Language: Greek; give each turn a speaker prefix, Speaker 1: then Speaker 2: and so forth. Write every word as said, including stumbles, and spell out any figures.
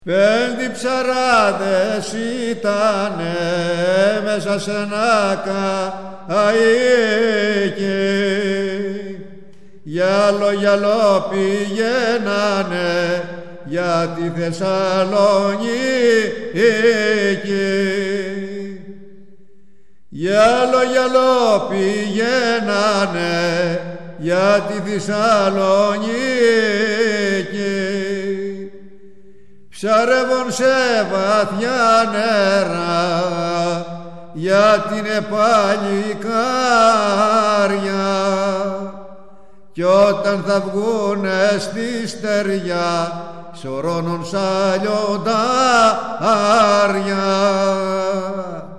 Speaker 1: Πέντε ψαράδες ήτανε μέσα σε ένα καΐκι, γυάλο γυάλο πηγαίνανε για τη Θεσσαλονίκη. Γυάλο γυάλο πηγαίνανε για τη Θεσσαλονίκη, ψαρεύουν σε βαθιά νερά για την παλικάρια, κι όταν θα βγουνε στη στεριά σωρώνουν σαν λιοντάρια.